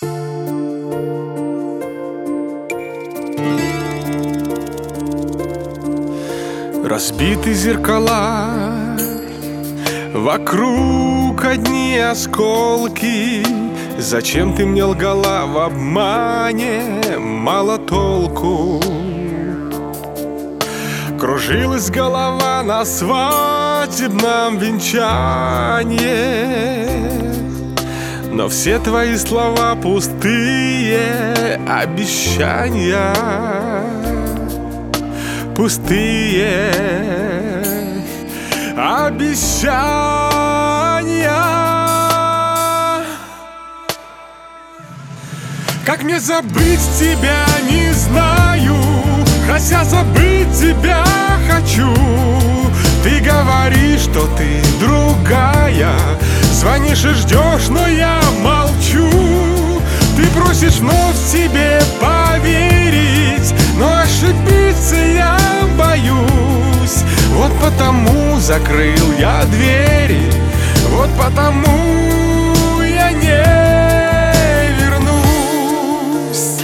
Разбиты зеркала, вокруг одни осколки. Зачем ты мне лгала в обмане, мало толку. Кружилась голова на свадебном венчании, но все твои слова пустые обещания. Пустые обещания. Как мне забыть тебя, не знаю, хотя забыть тебя хочу. Ты говоришь, что ты другая, звонишь и ждешь, но я молчу. Ты просишь вновь себе поверить, но ошибиться я боюсь. Вот потому закрыл я двери, вот потому я не вернусь.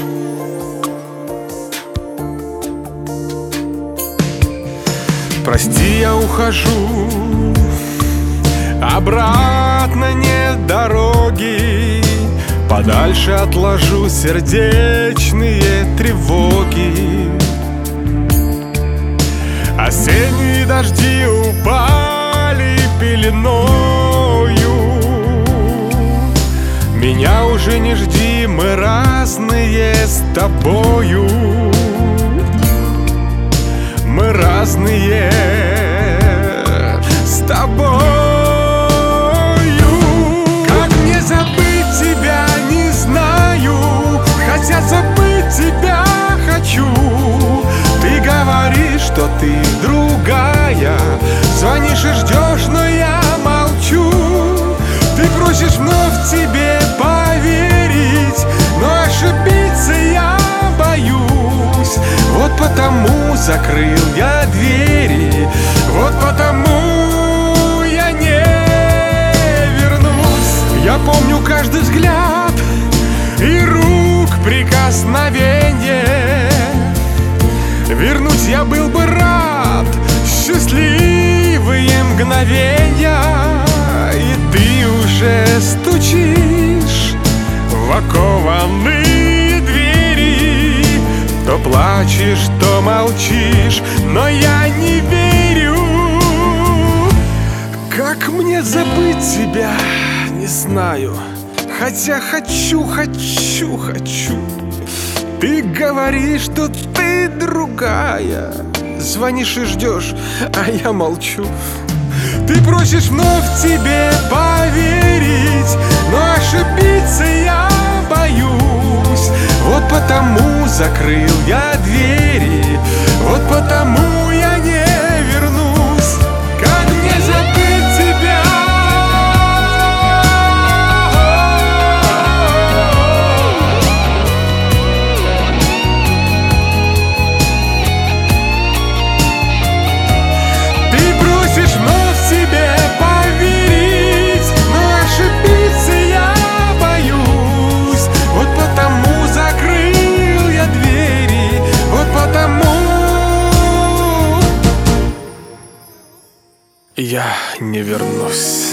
Прости, я ухожу, обратно нет дороги. Подальше отложу сердечные тревоги. Осенние дожди упали пеленою. Меня уже не жди, мы разные с тобою. Мы разные с тобою. Как мне забыть тебя, не знаю, хотя забыть тебя хочу. Ты говоришь, что ты другая, звонишь и ждешь, но я молчу. Ты просишь вновь тебе поверить, но ошибиться я боюсь. Вот потому закрыл я двери, вот потому я не вернусь. Я помню каждый взгляд и рук прикосновение. Вернуть я был бы рад счастливые мгновения. И ты уже стучишь в окованные двери. То плачешь, то молчишь, но я не верю. Как мне забыть тебя, не знаю, хотя хочу. Ты говоришь, что ты другая, звонишь и ждешь, а я молчу. Ты просишь вновь тебе поверить, но ошибиться я боюсь. Вот потому закрыл я двери, вот потому я не вернусь. Как мне забыть тебя? Я не вернусь.